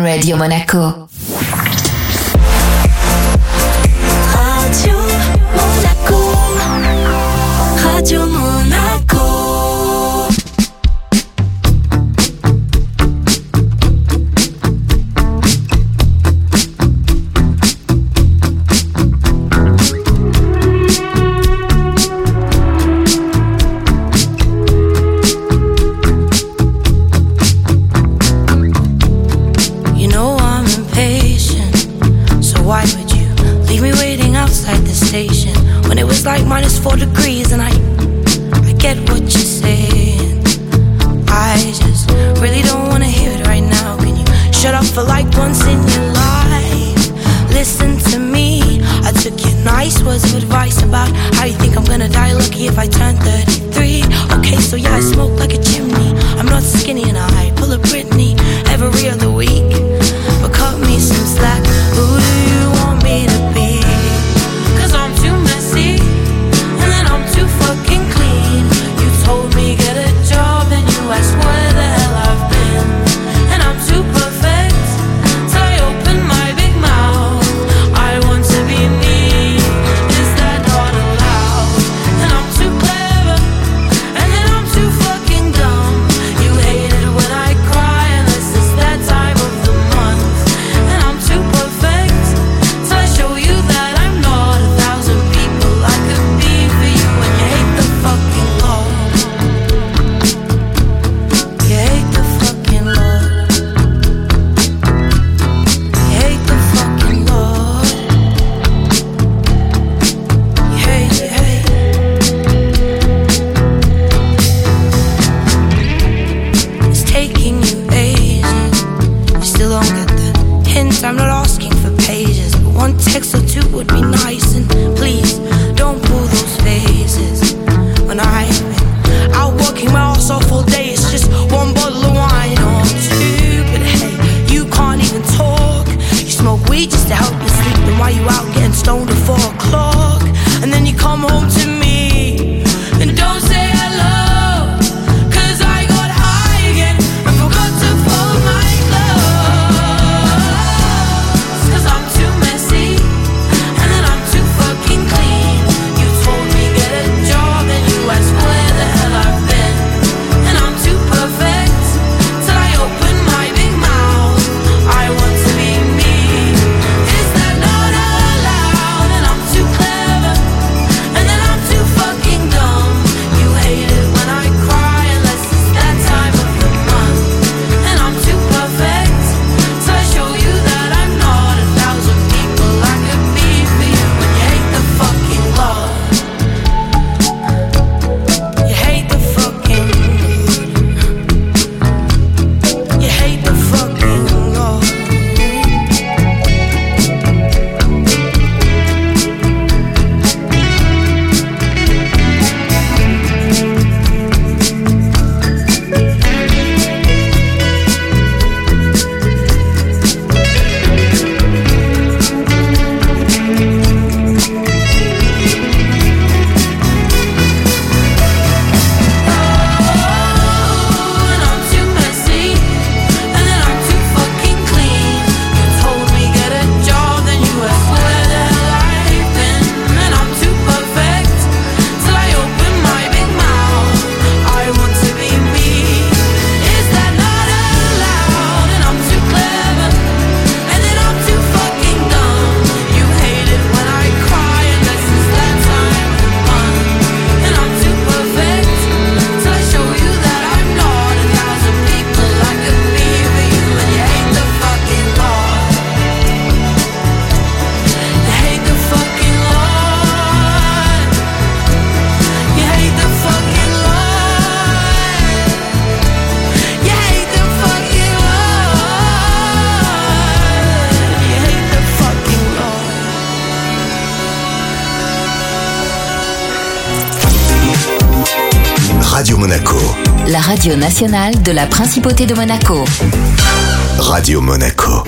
Radio Monaco. Radio Monaco. Radio Monaco. When it was like -4 degrees and I get what you're saying. I just really don't wanna hear it right now. Can you shut up for like once in your life? Listen to me. I took your nice words of advice about how you think I'm gonna die lucky if I turn 33. Okay, so yeah, I smoke like a chimney. I'm not skinny and I pull a Britney every other week. But cut me some slack. Who do you want me to be? I'm too messy, and then I'm too fucking clean. You told me get a job, and you asked where the hell I've been. And I'm too perfect, so I open my big mouth. I want to be me, is that not allowed? And I'm too clever, and then I'm too fucking dumb. You hate it when I cry, unless it's that time of the month. And I'm too perfect, so I show you that I'm not. I'm not asking for pages, but one text or two would be nice. And please, don't pull those faces. When I've been out working my ass off all day, it's just one bottle of wine or two. But hey, you can't even talk. You smoke weed just to help you sleep. Then why you out getting stoned at 4 o'clock? And then you come home to me and don't say hello. Radio Monaco. La radio nationale de la Principauté de Monaco. Radio Monaco.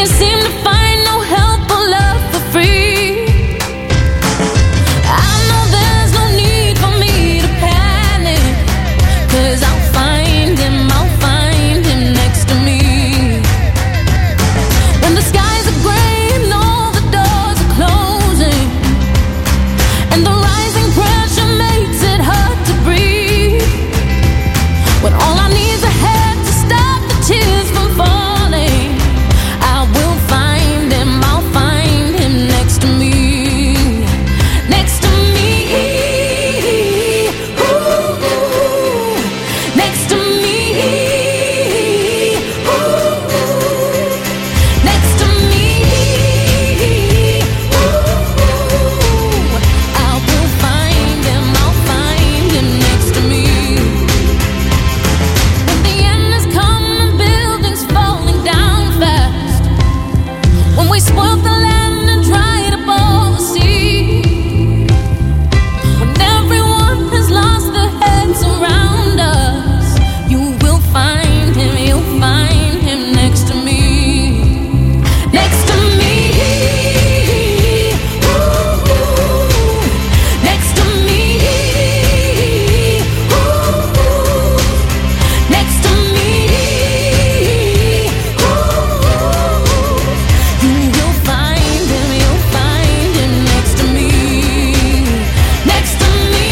can't seem to find no help or love for free. I know there's no need for me to panic, 'cause I'll find him next to me. When the skies are gray and all the doors are closing, and the rising pressure makes it hard to breathe, when all I need is a hand to stop the tears from falling, I will find him, I'll find him next to me. Next to me. Ooh, next to me. Ooh, next to me. Ooh, I will find him, I'll find him next to me. When the end has come and buildings falling down fast, when we spoil the land and dry it up all the sea, when everyone has lost their heads around us, you will find him, you'll find him next to me. Next to me. Ooh, next to me. Ooh, next to me. Ooh, you will find him next to me. Next to me.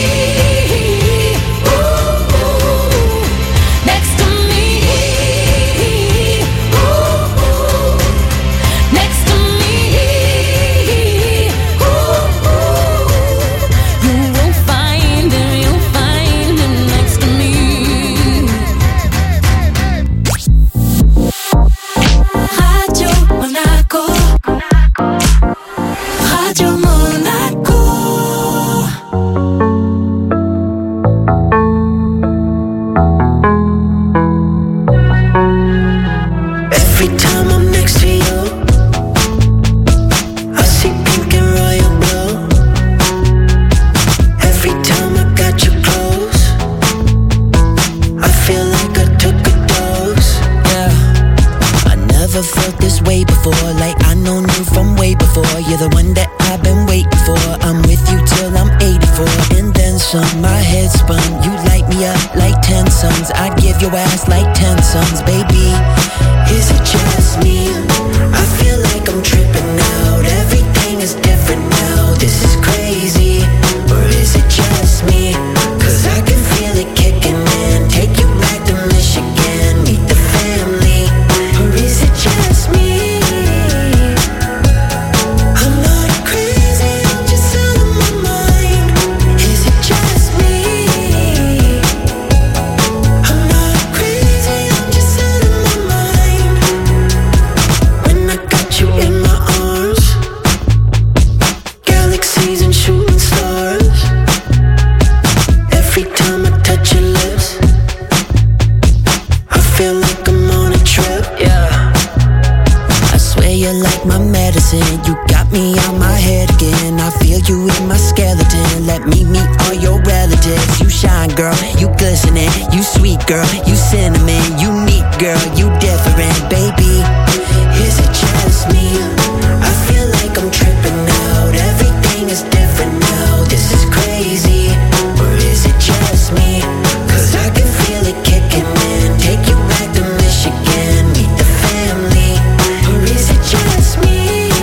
Ooh, next to me. Ooh, next to me. Ooh, you will find him next to me. Radio Monaco. Radio Monaco. Every time I'm next to you, I see pink and royal blue. Every time I got you close, I feel like I took a dose. Yeah, I never felt this way before. Like I known you from way before. You're the one that I've been waiting for. I'm with you till I'm 84 and then some. My head spun, you light me up like 10 suns. I'd give your ass like 10 sons, baby. Is it just me? I feel like I'm tripping out. Everything is different now. This is crazy. Or is it just me? 'Cause I can feel it kicking in. Take you back to Michigan, meet the family. Or is it just me? I'm not crazy, I'm just out of my mind. Is it just me? I'm not crazy, I'm just out of my mind. When I got you in my arms, galaxies and shooting stars. Every time I touch your lips, I feel like I'm on a trip. Yeah, I swear you're like my medicine. You got me out my head again. I feel you in my skeleton. Let me meet all your relatives. You shine, girl, you glistening. You sweet, girl, you cinnamon. Unique, girl, you different, baby. Is it just me? I feel like I'm tripping out. Everything is different now. This is crazy. Or is it just me? 'Cause I can feel it kicking in. Take you back to Michigan, meet the family. Or is it just me?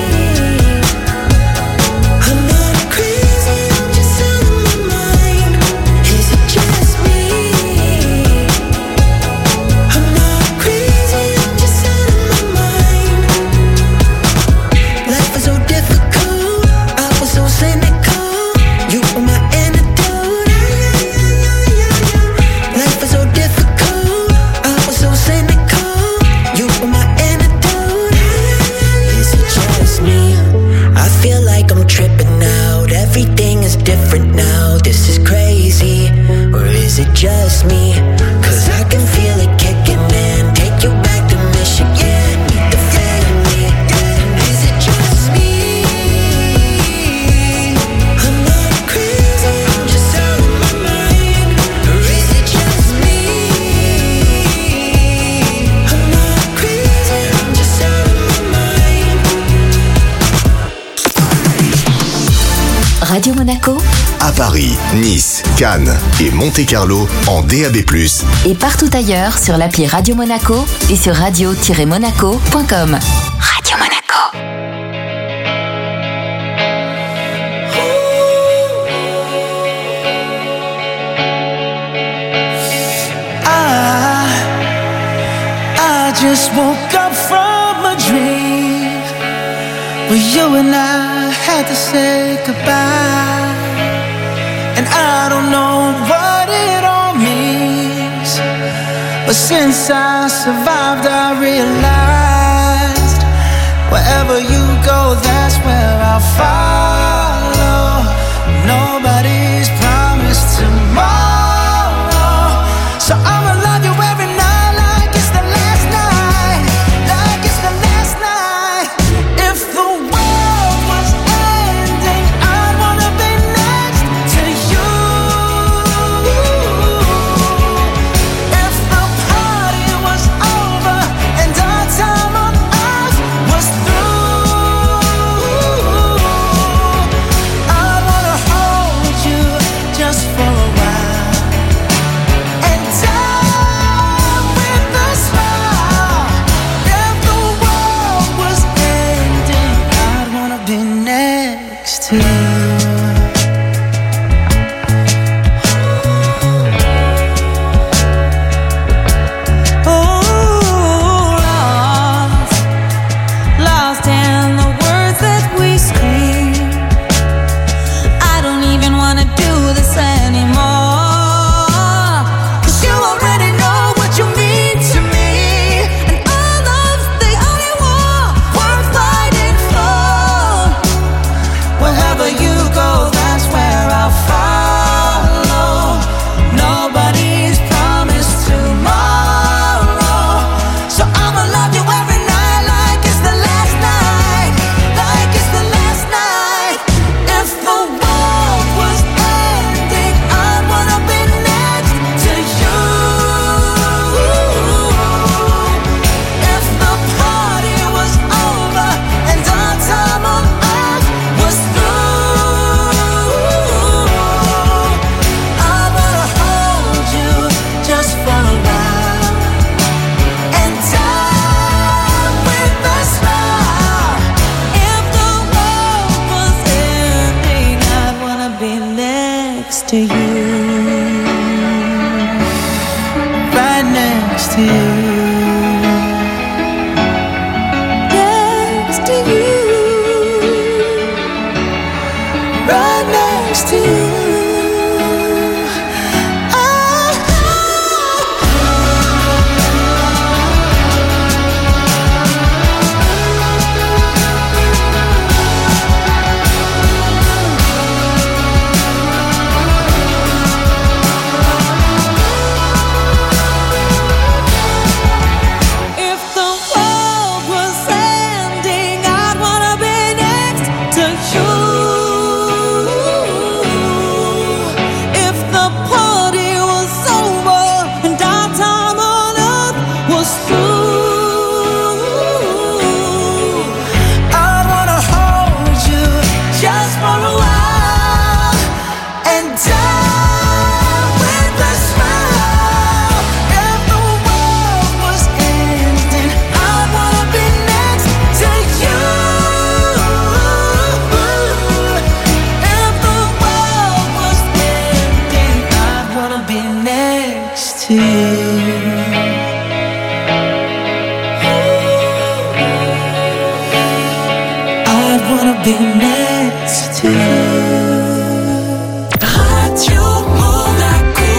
I'm not crazy, I'm just out of my mind. Is it just me? I'm not crazy, I'm just out Radio Monaco à Paris, Nice, Cannes et Monte-Carlo en DAB+. et partout ailleurs sur l'appli Radio Monaco et sur radio-monaco.com. Radio Monaco. I just woke up from a dream where you and I had to say goodbye, and I don't know what it all means, but since I survived I realized wherever you go, that's where I'll follow. Nobody's promised tomorrow, so I'ma love you every night like it's the last night, like it's the last night. If the world was ending, I'd wanna be next to you. If the party was over and our time on earth was through, I'd wanna hold you just for a while and die with a smile. If the world was ending, I'd wanna be next to you. Lost in the words that we scream. I don't even wanna do this anymore, 'cause you already know what you mean to me, and all love's the only war worth fighting for. Wherever you go, that's where I'll follow. Nobody's promised tomorrow, so I'ma love you every night like it's the last night, like it's the last night. If the world was ending, I'd wanna be next to you. If the party was over and our time on earth was through, I wanna hold you just for a while and die with a smile. If the world was ending, I'd wanna be next to you. Right next to you. Next to you. Right next to you. If the world was ending, I'd wanna be next to you. If the party was over and our time on earth was through, I'd wanna hold you just for a while and die with a smile. If the world was ending, I'd wanna be next to you. If the world was ending, I'd wanna be next to you. I'd wanna be next to you. Radio Monaco.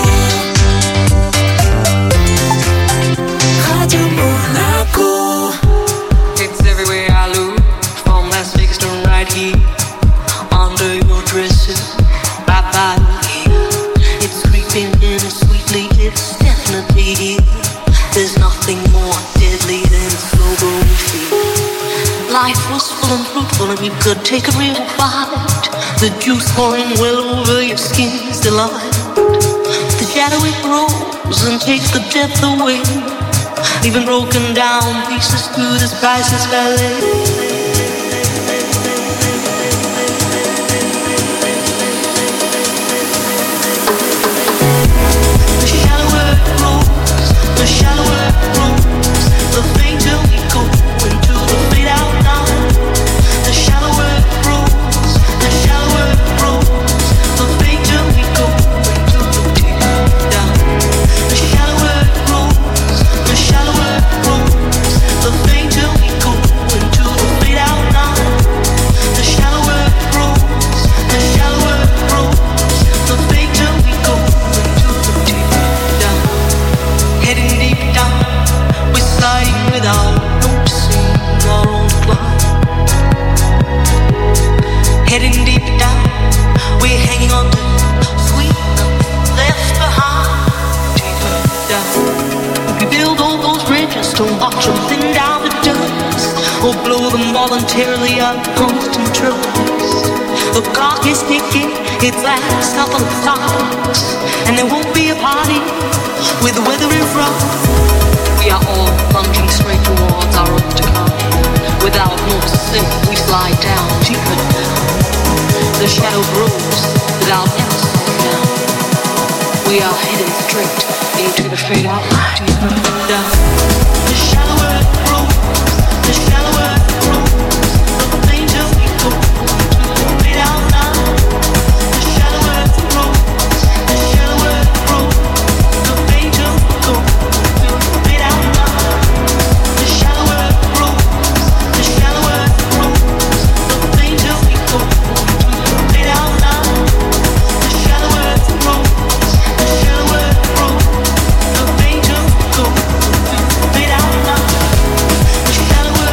Radio Monaco. It's everywhere I look, from Las Vegas to right here, under your dresses, right by here. It's creeping in sweetly, it's definitely here. There's nothing more deadly than slow growing fear. Life was full and fruitful and you could take a real bite. The juice pouring well over your skin's delight. The shadow it grows and takes the depth away, leaving broken down pieces through this priceless ballet. or blow them voluntarily out constant trust. The clock is ticking, its last couple of clocks, and there won't be a party with the weather in front. We are all plunging straight towards our own decline. Without more to say, we slide down deeper now. The shadow grows without ever slowing down. We are heading straight into the fade out, deeper down. The shallower it grows, the shallower it grows, the fainter we go to the fade out line. The shallower it grows, the shallower it grows, the fainter we go to the fade out line. The shallower it grows, the shallower it grows, the fainter we go to the fade out line. The shallower it grows, the shallower it grows, the fainter we go to the fade out line. The shallower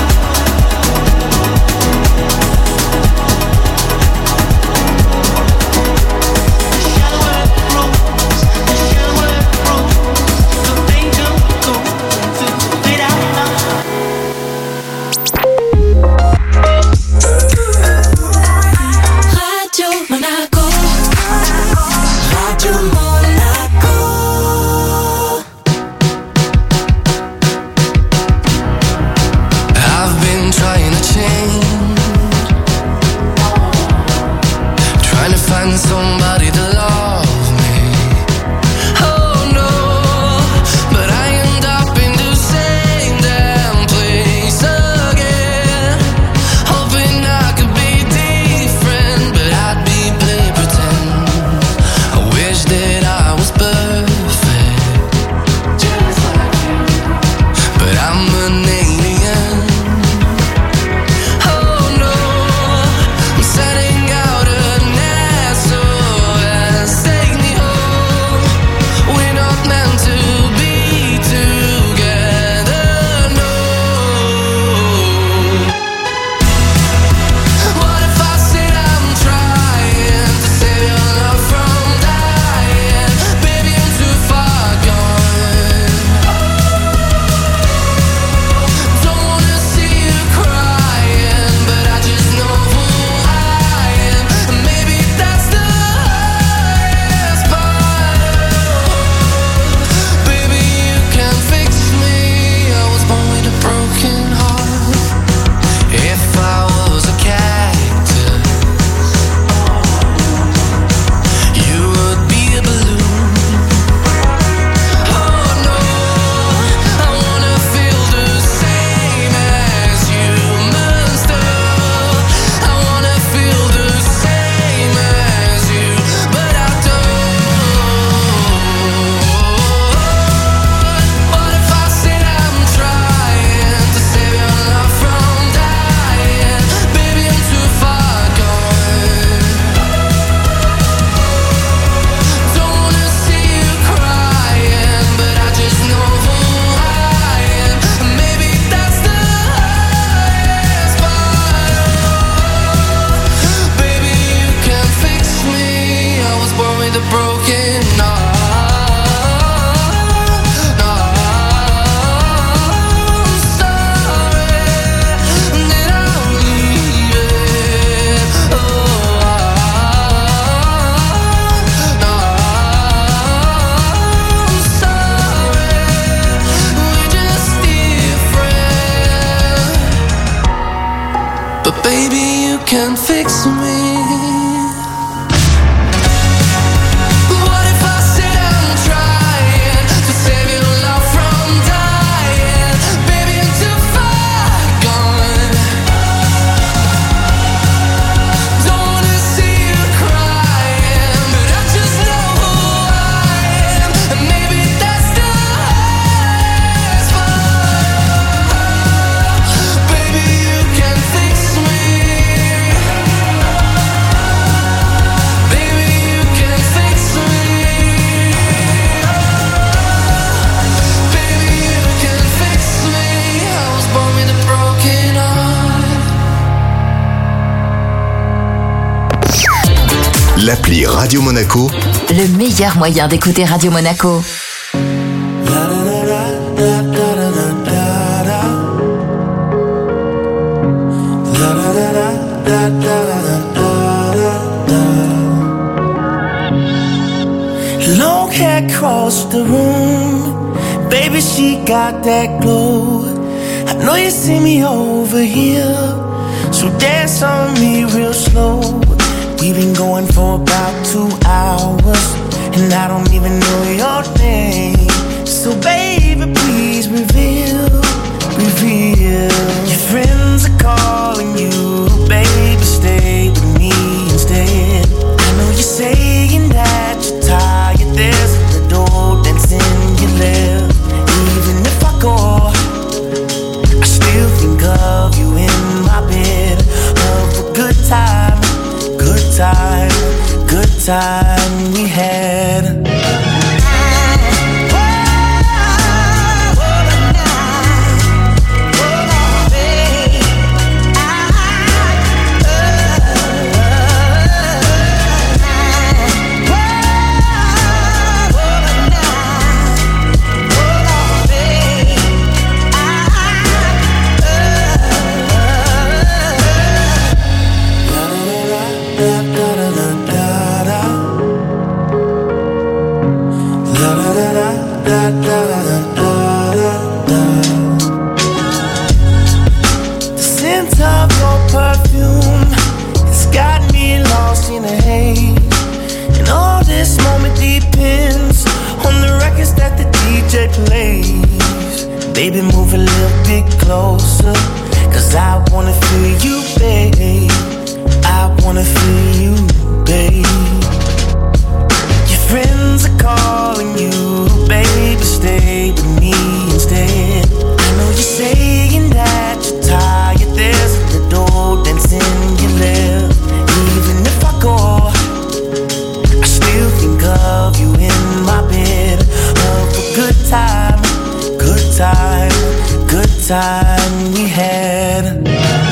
Radio Monaco. Radio Monaco. I've been trying to change, trying to find somebody to love me. Oh no, but I end up in the same damn place again. Hoping I could be different, but I'd be play pretend. I wish that I was perfect, but I'm an alien. Oh no, I'm setting out an SOS. Take me home. We're not meant to be together, no. What if I said I'm trying to save your love from dying? Baby, I'm too far gone. Don't wanna see you crying, but I just know who I am. And maybe that's the hardest part. Baby, you can fix me. I was born with a broken heart. If I was a cactus, you would be a balloon. Oh no, I wanna feel the same as humans do. I wanna feel the same as you, but I don't. What if I said I'm trying to save your love from dying? Baby, I'm too far gone. Don't wanna see you crying, but I just know who I am. And maybe that's the hardest part. Baby, you can fix me. I was born with a broken heart. I'm sorry that I'm leaving. I'm sorry, we're just different. But baby, you can fix me. What if I said I'm trying to save your love from dying? Baby, I'm too far gone. Don't wanna see you crying, but I just know who I am. And maybe that's the hardest part. Baby, you can fix me. Baby, you can fix me. Baby, you can fix me. I was born with a broken heart. L'appli Radio Monaco, Le meilleur moyen d'écouter Radio Monaco. she got that glow. I know you see me over here, so dance on me real slow. We've been going for about 2 hours, and I don't even know your name. So baby, please reveal. Your friends are calling you, baby, stay with me instead. I know you're saying that you're tired, there's a little dance in your lip. Even if I go, I still think of you in my bed. Of a good time we had. The scent of your perfume has got me lost in a haze, and all this moment depends on the records that the DJ plays. Baby, move a little bit closer, 'cause I wanna feel you, babe. I wanna feel you, babe. Your friends are calling you, baby, stay with me instead. I know you're saying that you're tired, there's a little dance in your lip. Even if I go, I still think of you in my bed. Of a good time we had.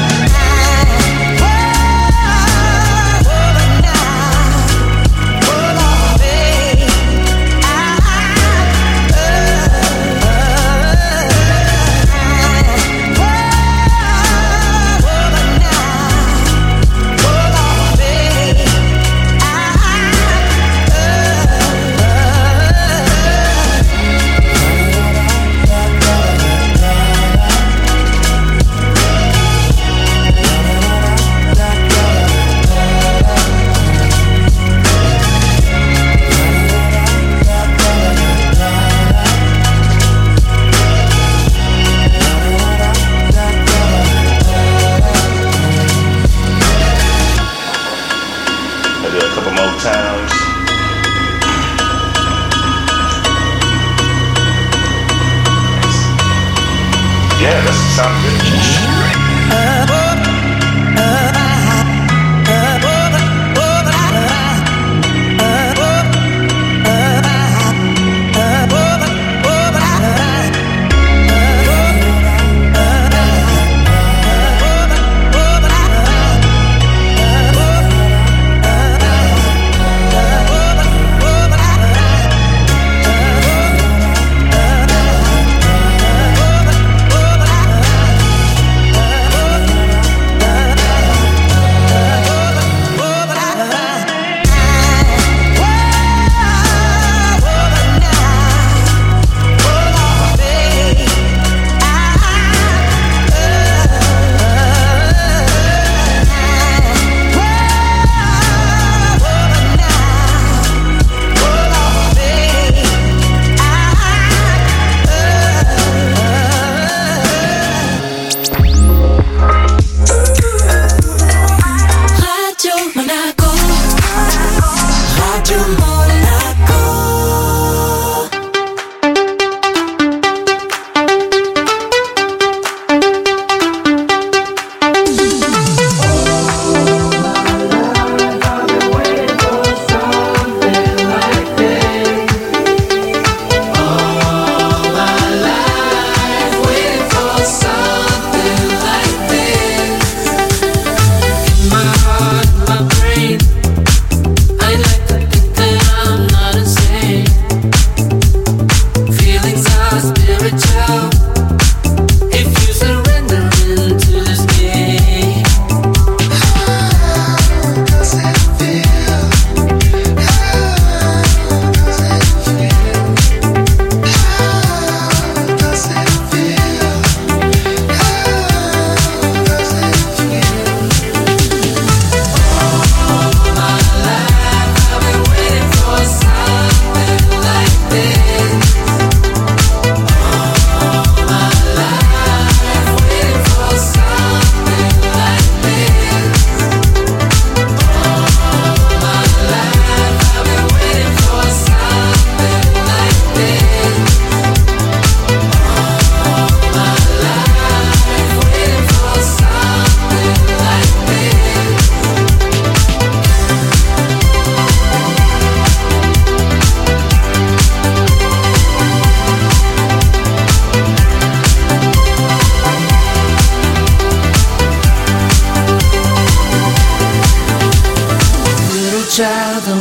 Yeah, that sounds good.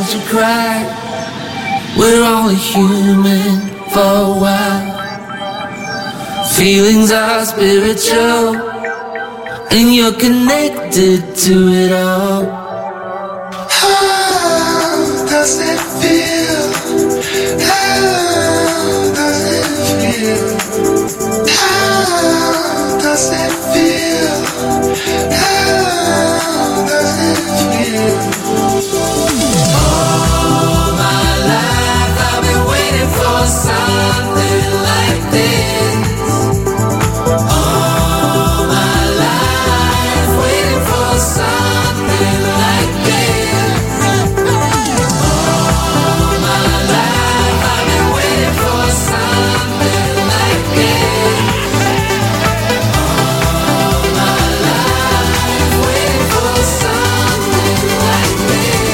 don't you cry. We're only human for a while. Feelings are spiritual, and you're connected to it all. How does it feel? How does it feel? How does it feel? How does it feel? All my life I've been waiting for something like this. All my life waiting for something like this. All my life I've been waiting for something like this. All my life waiting for something like this.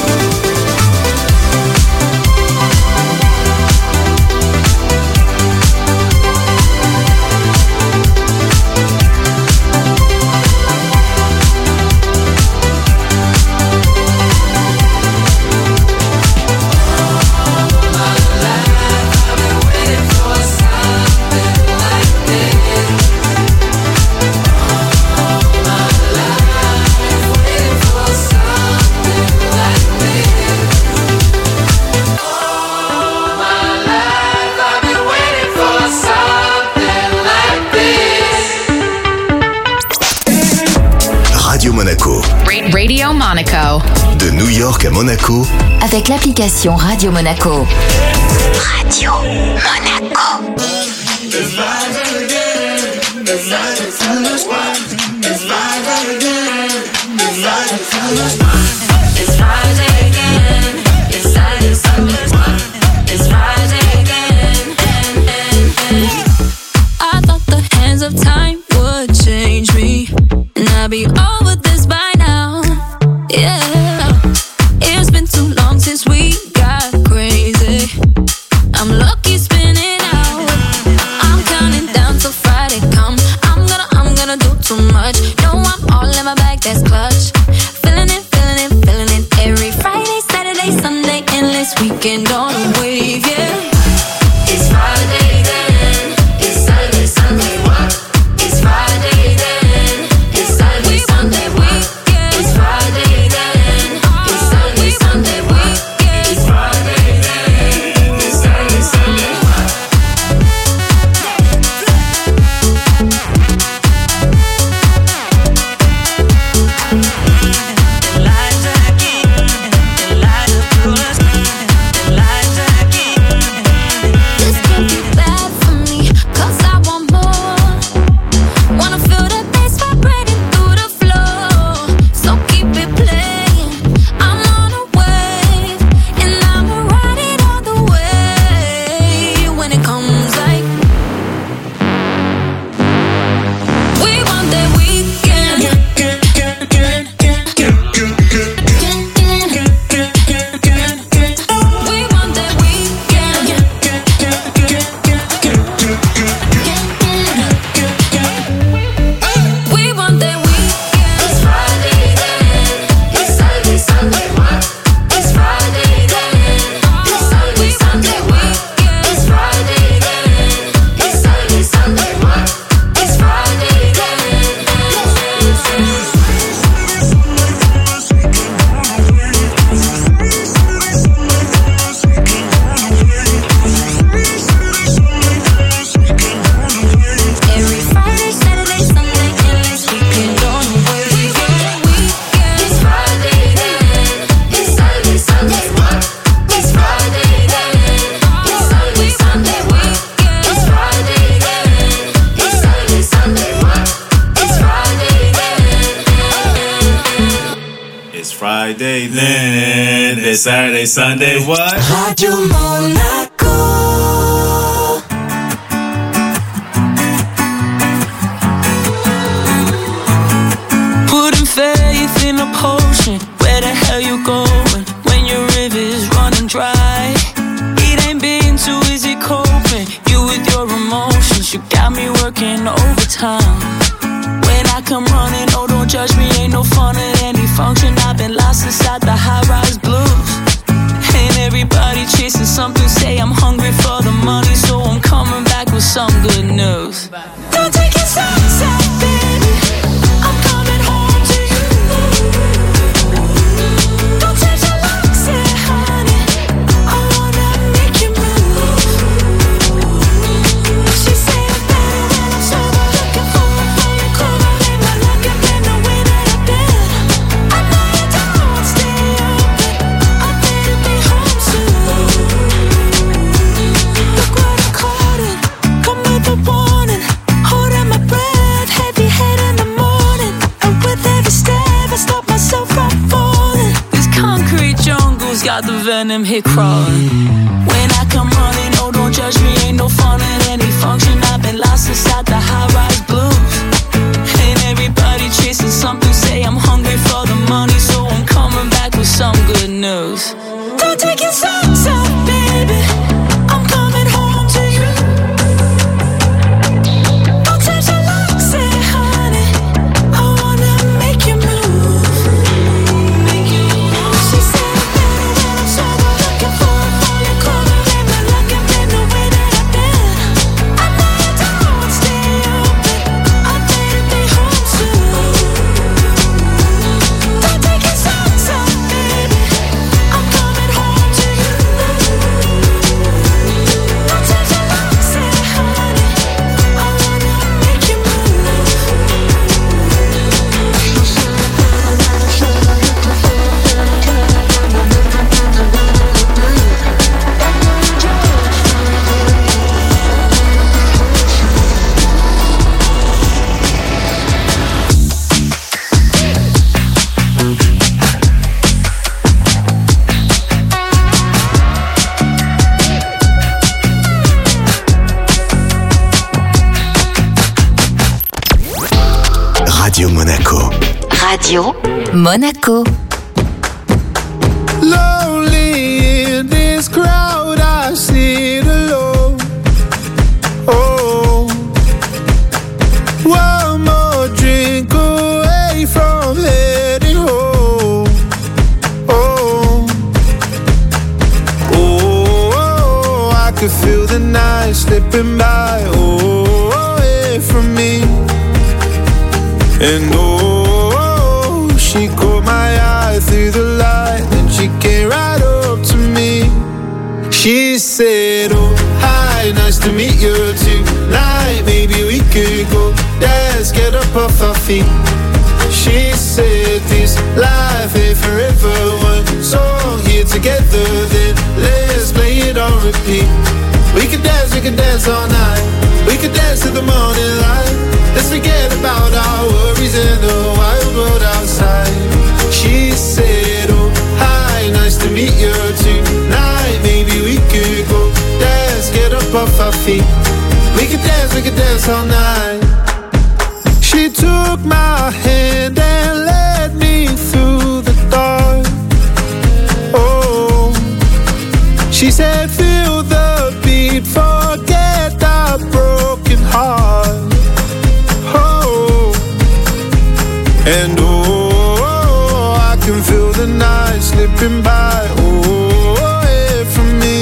Radio Monaco. Radio Monaco. De New York à Monaco, Avec l'application Radio Monaco. Radio Monaco. It's Friday again. It's Saturday, Sunday. It's Friday again. I thought the hands of time would change me, and I'd be over this by now. Yeah, it's been too long since we got crazy. I'm lucky spinning out. I'm counting down till Friday come. I'm gonna do too much. No, I'm all in my bag, that's clutch. Feeling it. Every Friday, Saturday, Sunday, endless weekend on a wave, yeah. It's Friday then. It's Saturday, Sunday, what? It's Friday then. It's Saturday, Sunday, what? It's Friday then. It's Saturday, Sunday, what? It's Friday then. It's Saturday, Sunday, what? This can't be bad for me, 'cause I want more. Wanna feel the bass vibrating through the floor. So keep it playing. I'm on a wave, and I'ma ride it all the way. When it comes like we want that weekend. We want that weekend. We want that weekend. It's Friday then. It's Saturday, Sunday, what? It's Friday then. It's Saturday, Sunday, what? It's Friday then. It's Saturday, Sunday, what? It's Friday then. Every Friday, Saturday, Sunday, endless weekend on the way. It's Friday then. It's Saturday, Sunday, what? It's Friday then. It's Saturday, Sunday, what? It's Friday then. It's Saturday, Sunday, what? It's Friday then. It's Friday then. It's Saturday, Sunday, what? Radio Monaco. Putting faith in a potion. Where the hell you going when your river's running dry? It ain't been too easy coping. You with your emotions, you got me working overtime. When I come running, oh don't judge me, ain't no fun at any function. I've been lost inside the high-rise blues. something, say I'm hungry for the money, so I'm coming back with some good news. Don't take it so sad, baby. I'm coming home to you. Don't change your luck, say honey. I wanna make you move. She say I'm better when I'm sober, looking for a fire cover. Ain't my luck, I've been the way that I've been. I know you don't want to stay open. I better be home soon. Look what I caught it. Come with a warning. Holding my breath, heavy head in the morning. And with every step, I stop myself from falling. This concrete jungle's got the venom here crawling. When I come running, oh, don't judge me, ain't no fun at any function. I've been lost inside the high-rise blues. Ain't everybody chasing something, say I'm hungry for the money, so I'm coming back with some good news. Don't take it so tough, baby. I'm coming home to you. Don't change your luck, say honey. I wanna make you move. She said I'm better when I'm sober, looking for a fire cover. Ain't my luck, I've been the way that I've been. I know you don't want to stay open. I better be home soon. Don't take it so tough, baby. I'm coming home to you. Don't change your luck, say honey. I wanna make you move. Radio Monaco. Radio Monaco. Lonely in this crowd, I sit alone. Oh, one more drink away from heading home. Oh, oh, I could feel the night slipping by. Oh, away from me. And oh, she caught my eye through the light, and she came right up to me. She said, oh, hi, nice to meet you tonight. Maybe we could go dance, get up off our feet. She said, this life ain't forever. One song here together, then let's play it on repeat. We could dance all night. We could dance to the morning light. Let's forget about our worries in the wild world outside. She said, oh, hi, nice to meet you tonight. Maybe we could go dance, get up off our feet. We could dance all night. She took my hand and led me through the dark. Oh, she said, feel the beat, forget our broken heart. And oh, I can feel the night slipping by, oh, away from me.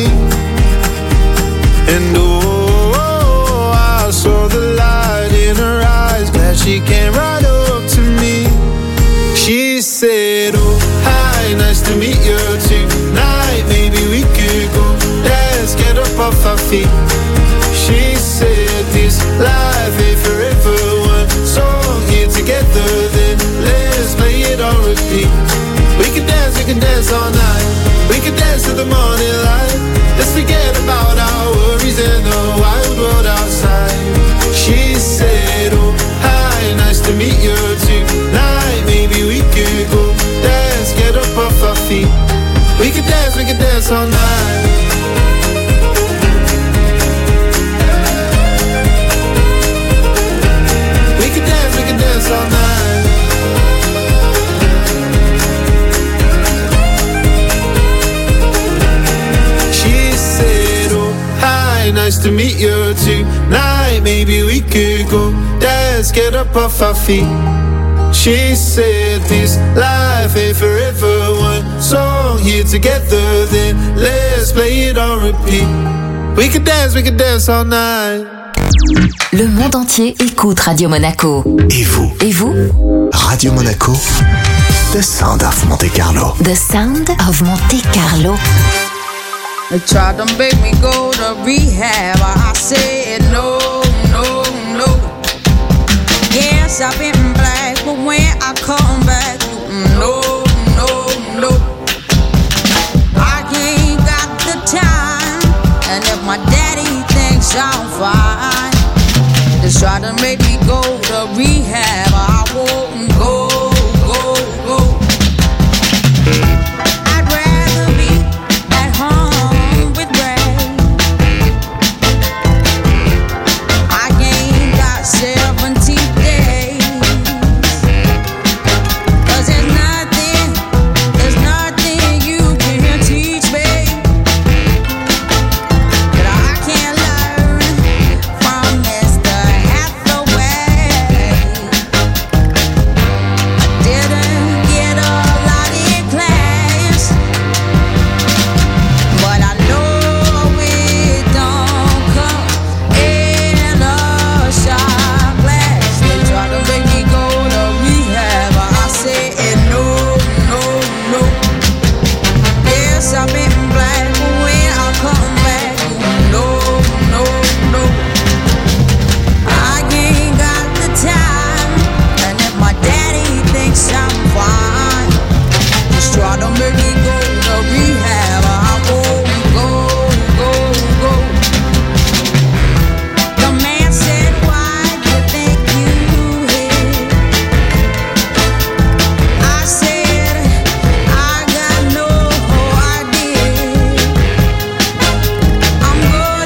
And oh, I saw the light in her eyes, glad she came right up to me. She said, oh, hi, nice to meet you tonight. Maybe we could go dance, get up off our feet. She said, this life ain't forever. One song here together, then let's play it on repeat. We can dance all night. We can dance to the morning light. Let's forget about our worries in the wild world outside. She said, oh, hi, nice to meet you tonight. Maybe we could go dance, get up off our feet. We can dance all night. We can dance all night. She said, oh, hi, nice to meet you tonight. Maybe we could go dance, get up off our feet. She said this life ain't forever. One song here together, then let's play it on repeat. We could dance all night. Le monde entier écoute Radio Monaco. Et vous? Et vous? Radio Monaco, The Sound of Monte Carlo. The Sound of Monte Carlo. They tried to make me go to rehab. I said no, no, no. Yes, I've been black, but when I come back, no, no, no. I ain't got the time, and if my daddy thinks I'm fine, they try to make me go to rehab. I won't go, go, go. I'd rather be at home with Ray. I ain't got 70 days, 'cause there's nothing you can teach me that I can't learn from Mr. Hathaway. I didn't get a lot in class, but I know it don't come in a shot glass. They try to make me go to rehab, I said no, no, no. Yes, I've been black, but when I come back, no, no, no. I ain't got the time, and if my daddy thinks I'm fine, just try to make me go to rehab. I won't go, go, go. The man said, why you think you hit? I said, I got no idea. I'm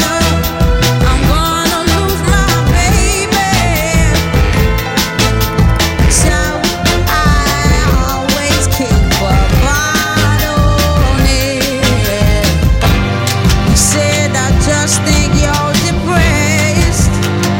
gonna lose my baby, so I always keep a bottle on it. He said, I just think you're depressed.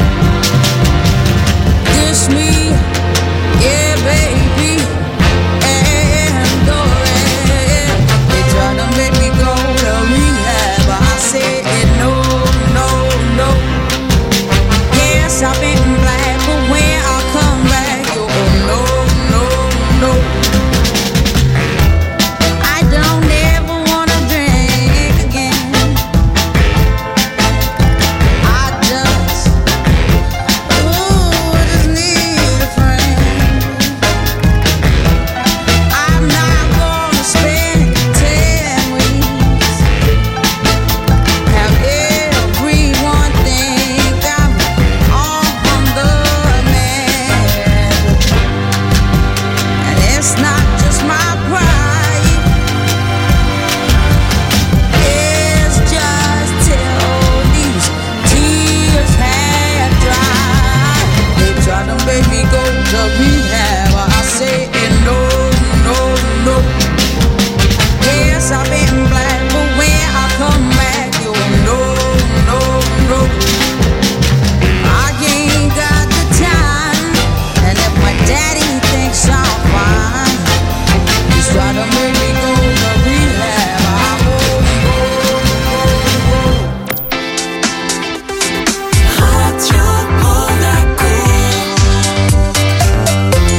Dish me, yeah, baby, and go ahead. They try to make me go to rehab, I said no, no, no. Yes, I've been black, but when I come back, you no, no, no. I don't ever wanna drink again. I just need a friend. I'm not gonna spend 10 weeks. Have everyone think I'm on the man. And it's not just my pride, it's just till these tears have dried. They try to make me go to rehab, I say no, no, no. Yes, I've been black, but when I come back, you no, no, no. I ain't got the time, and if my daddy thinks I'm fine, he's trying to make me go to rehab. I won't go, go, go. Radio Monaco.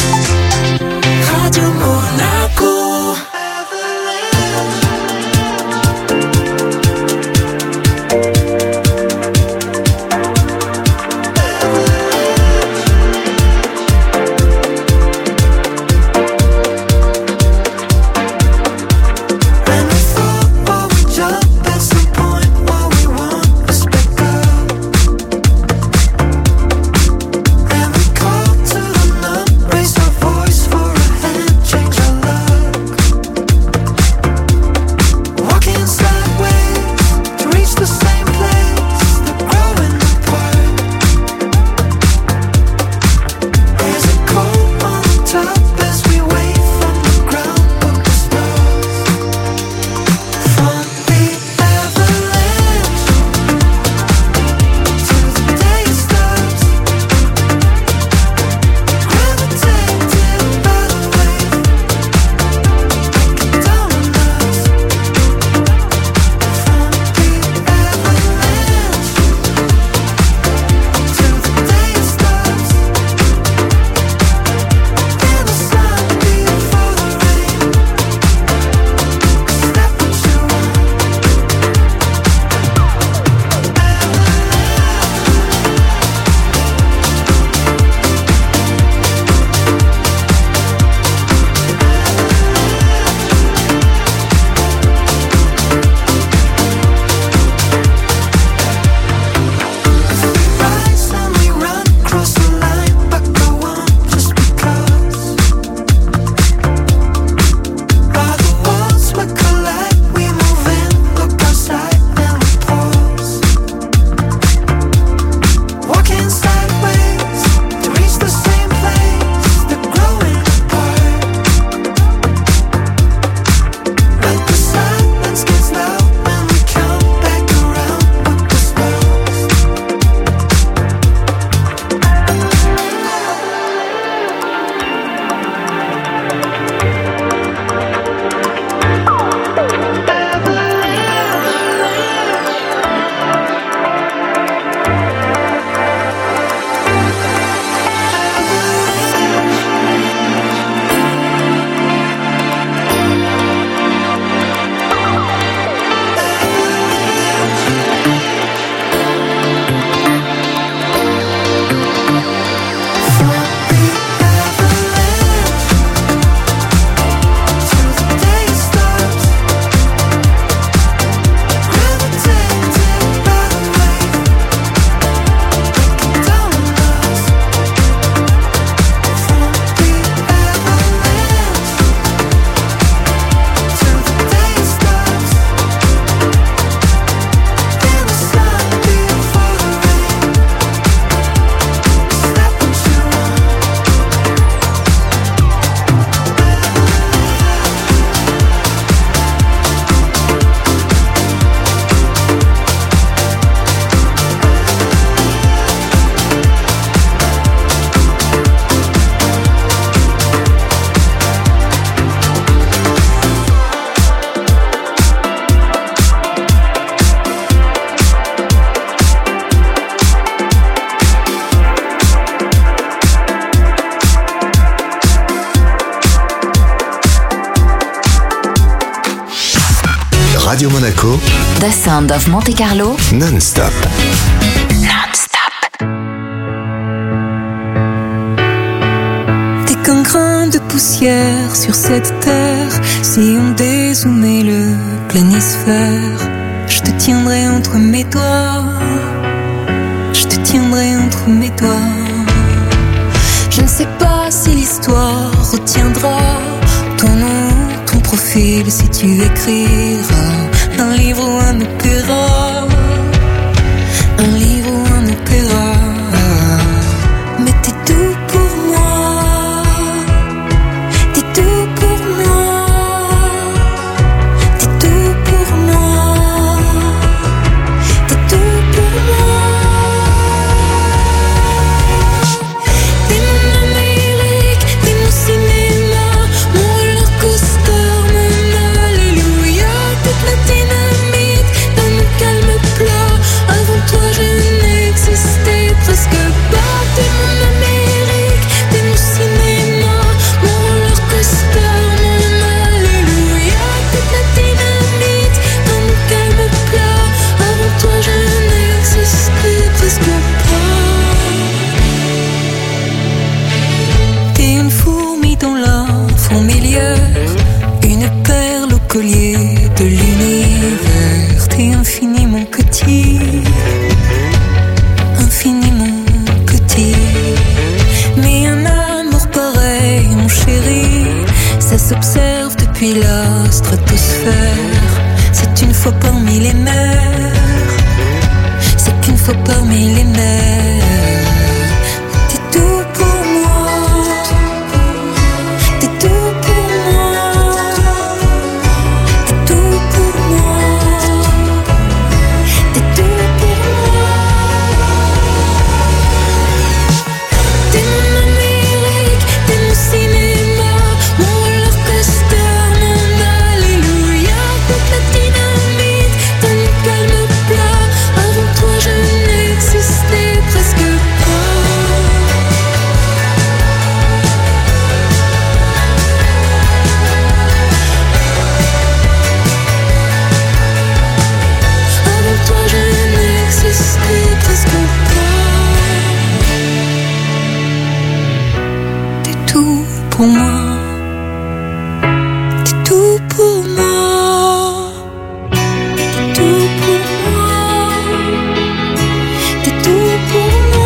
Radio Monaco. Radio Monaco, The Sound of Monte Carlo, non-stop. T'es qu'un grain de poussière sur cette terre. Si on dézoomait le planisphère, je te tiendrai entre mes doigts. Je te tiendrai entre mes doigts. Je ne sais pas si l'histoire retiendra ton nom, ton profil, si tu écriras un livre ou un opéra. Un livre ou un opéra. Mais t'es tout pour moi. T'es tout pour moi. T'es tout pour moi. T'es tout pour moi. T'es mon Amérique, t'es mon cinéma, mon roller coaster, mon alléluia. Toute la dynamite dans mon calme plat. Avant toi je n'existais presque pas. T'es mon Amérique, t'es mon cinéma, mon roller coaster, mon alléluia. Toute la dynamite dans mon calme plat. Avant toi je n'existais presque pas. T'es une fourmi dans la fourmilière, une perle au collier de l'univers. T'es infiniment petit, infiniment petit. Mais un amour pareil, mon chéri, ça s'observe depuis la stratosphère. C'est une fois parmi les mers, c'est qu'une fois parmi les mers. T'es tout pour moi. T'es tout pour moi. T'es tout pour moi. T'es tout pour moi. T'es mon Amérique, t'es mon cinéma, mon roller coaster, mon alléluia. Toute la dynamite dans mon calme plat. Avant toi je n'existais presque pas. Avant toi je n'existais presque pas. T'es tout pour moi. T'es tout pour moi. T'es tout pour moi. T'es tout pour moi.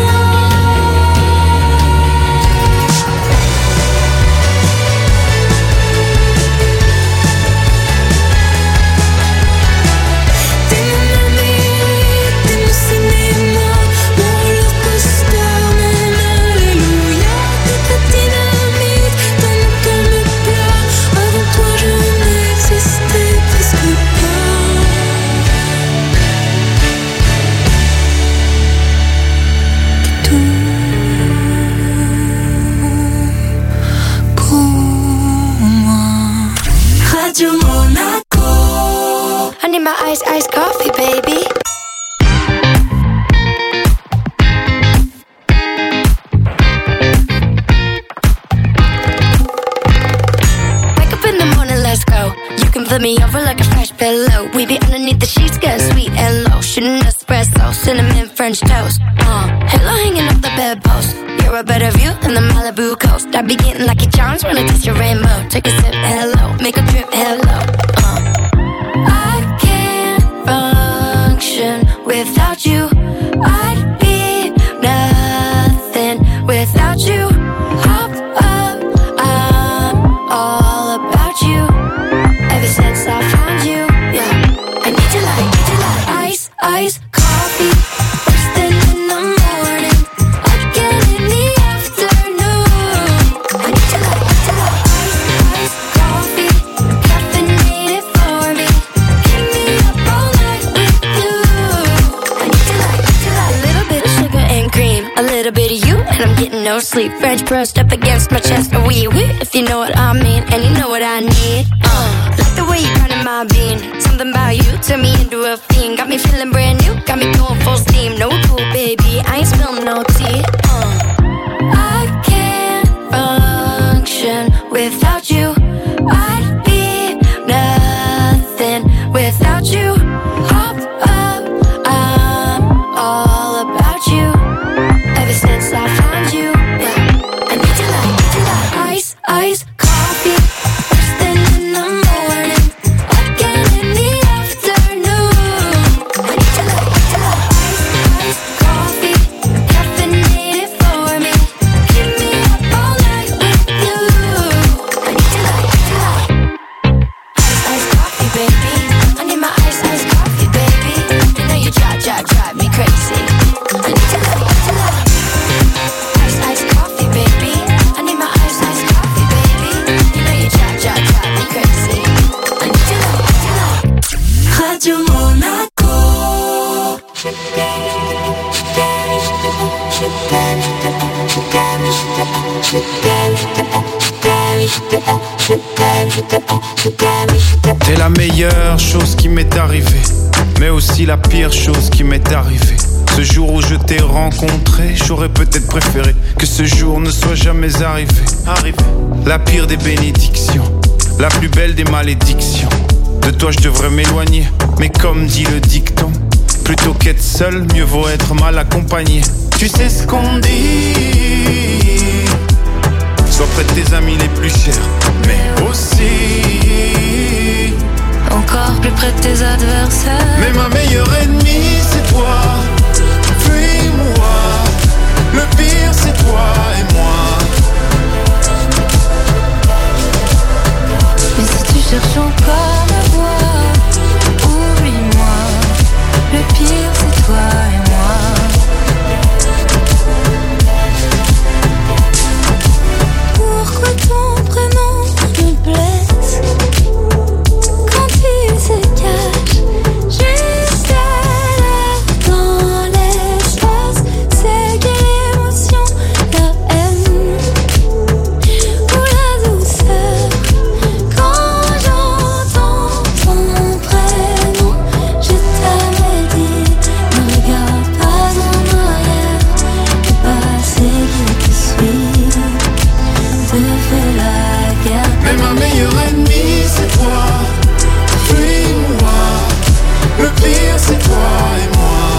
T'es mon Amérique, t'es mon cinéma, mon roller coaster, mon alléluia. Toute la dynamite dans mon calme plat. Avant toi je n'existais presque pas. T'es tout pour moi. Radio Monaco. I need my iced coffee, baby. Wake up in the morning, let's go. You can flip me over like a fresh pillow. We be underneath the sheets, getting sweet and low. Shooting espresso, cinnamon French toast. Hello, hanging up the bedpost. You're a better view than the Malibu coast. I be getting lucky charms when I taste your rainbow. Take a sip, hello, make a trip, hello. I can't function without you. I'd be nothing without you. Hop up, I'm all about you. Ever since I found you, yeah. I need you like ice, coffee. First thing in the morning, again in the afternoon. I need you like ice, coffee. Caffeinated for me. Keep me up all night with you. I need you like a little bit of sugar and cream, a little bit of you, and I'm getting no sleep. French pressed up against my chest, a wee wee, if you know what I mean, and you know what I need. Like the way you got in my bean, something about you turn me into a fiend. Got me feeling brand new, got me going full steam. No cool, baby, I ain't spilling no tea. I can't function without you. I'd be nothing without you. T'es la meilleure chose qui m'est arrivée, mais aussi la pire chose qui m'est arrivée. Ce jour où je t'ai rencontré, j'aurais peut-être préféré que ce jour ne soit jamais arrivé. La pire des bénédictions, la plus belle des malédictions. De toi je devrais m'éloigner, mais comme dit le dicton, plutôt qu'être seul, mieux vaut être mal accompagné. Tu sais ce qu'on dit, sois près de tes amis les plus chers, mais aussi encore plus près de tes adversaires. Mais ma meilleure ennemie c'est toi. Fuis-moi, le pire c'est toi et moi. Mais si tu cherches encore ma voix, oublie-moi, le pire c'est toi et moi. Pourquoi ton prénom me blesse quand tu se caches juste là dans l'espace? C'est quelle émotion, la haine ou la douceur? Quand j'entends ton prénom, je t'avais dit, ne regarde pas en arrière. Le passé qui te suit te fait la guerre. Mais ma meilleure ennemie c'est toi. Fuis-moi, le pire c'est toi et moi.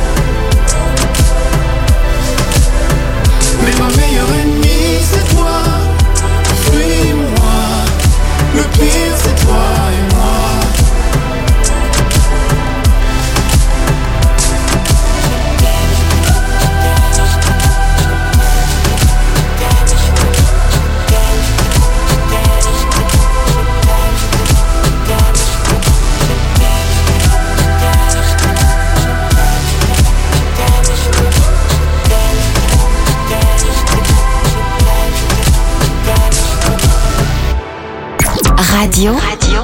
Mais ma meilleure ennemie c'est toi. Fuis-moi, le pire c'est toi et moi. Radio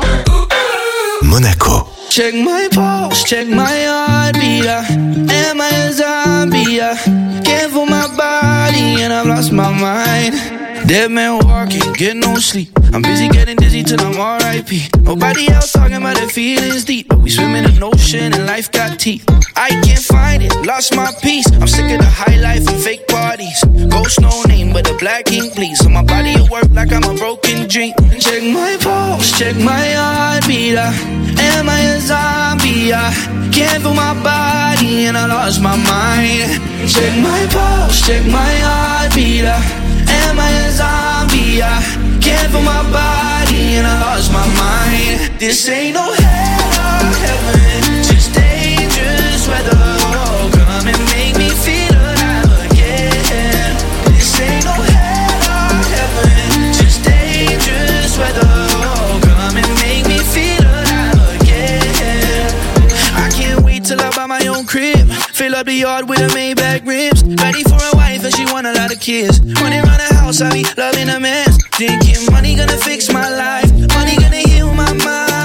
Monaco. Check my pulse, check my heartbeat. Am I a zombie? Can't feel my body and I've lost my mind. Dead man walking, get no sleep. I'm busy getting dizzy till I'm R.I.P. Nobody else talking about their feelings deep, but we swim in an ocean and life got teeth. I can't find it, lost my peace. I'm sick of the high life and fake parties. Ghost no name, but the black ink bleeds. So my body will work like I'm a broken dream. Check my pulse, check my heartbeat. Am I a zombie? Can't feel my body and I lost my mind. Check my pulse, check my heartbeat. Am I a zombie? Can't feel my body and I lost my mind. This ain't no hell or heaven, just dangerous weather. Oh, come and make me feel alive again. This ain't no hell or heaven, just dangerous weather. Oh, come and make me feel alive again. I can't wait till I buy my own crib, fill up the yard with a Maybach rims. Ready for a wife and she want a lot of kids. Running around the house, I be loving a mess. Thinking money gonna fix my life, money gonna heal my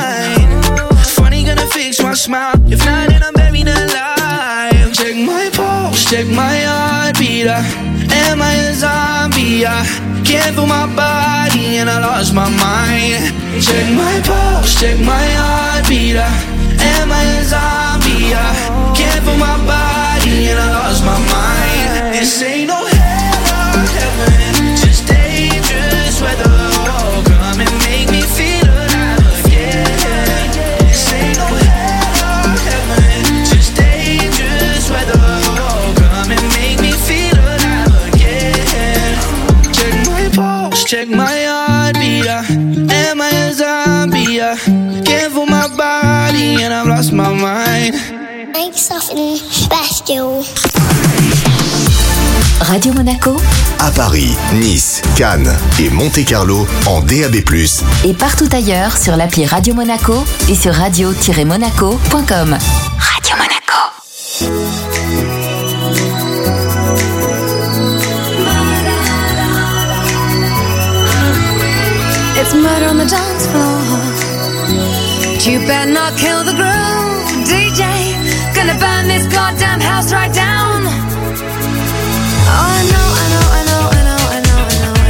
mind. Funny gonna fix my smile, if not then I'm buried alive. Check my pulse, check my heartbeat. Am I a zombie? Can't feel my body and I lost my mind. Check my pulse, check my heartbeat. Am I a zombie? Can't feel my body and I lost my mind. This ain't no hell or heaven, just dangerous weather. Oh, come and make me feel alive again. This ain't no hell or heaven, just dangerous weather. Oh, come and make me feel alive again. Check my pulse, check my heartbeat. Am I a zombie? Can't feel my body and I've lost my mind. Make something special. Radio Monaco, à Paris, Nice, Cannes et Monte-Carlo en DAB+. et partout ailleurs sur l'appli Radio Monaco et sur radio-monaco.com. Radio Monaco. It's murder on the dance floor. You better not kill the groove, DJ. Gonna burn this goddamn house right down. Oh, I know, I know, I know, I know, I know, I know.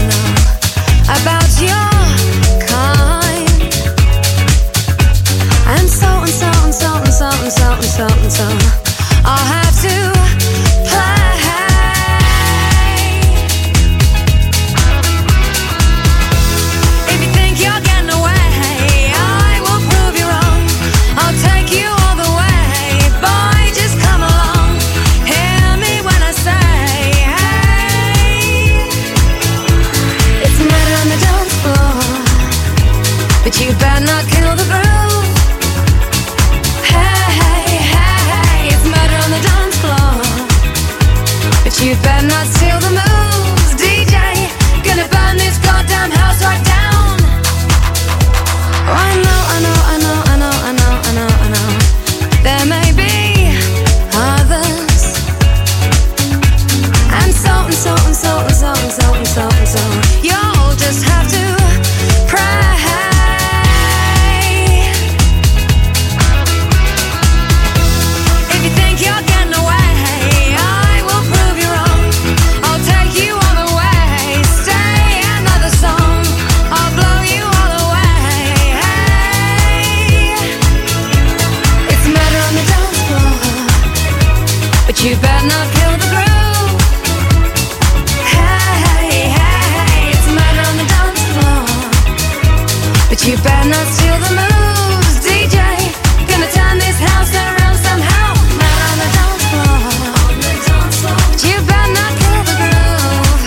but you better not kill the groove. Hey, hey, hey, hey, it's murder on the dance floor, but you better not steal the moves. DJ, gonna burn this goddamn house right down. Oh, I know, I know, I know, I know, I know, I know, I know. There may be others, and so and so and so and so and so and so and so. You'll just have to pray. If you think you're getting away, I will prove you wrong. I'll take you all the way. Stay another song, I'll blow you all away. Hey, it's murder on the dance floor, but you better not kill the groove. Hey, hey, it's murder on the dance floor, but you better not steal the moves. DJ, gonna turn this house around somehow. Murder on the dance floor, but you better not kill the groove.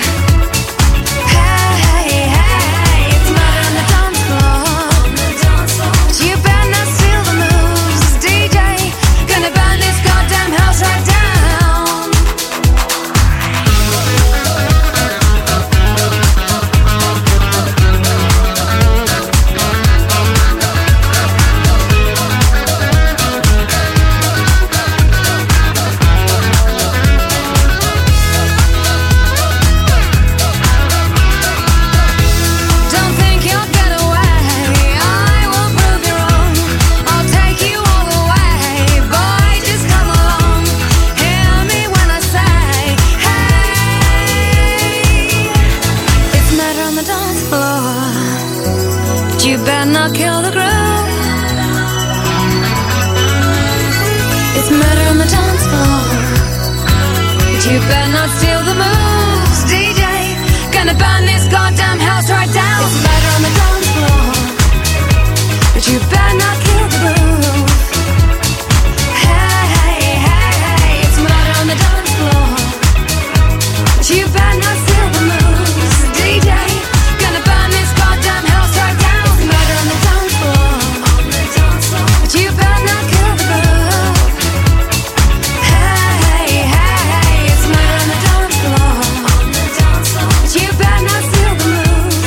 Hey, hey, it's murder on the dance floor, but you better not steal the moves. DJ, gonna burn this goddamn house right down. Don't think you'll get away, I will prove you wrong. I'll take you all the way. Boy, just come along. Hear me when I say, hey, it's murder on the dance floor, but you better not kill the groove. It's murder on the dance floor, but you better not steal the moves. DJ, gonna burn this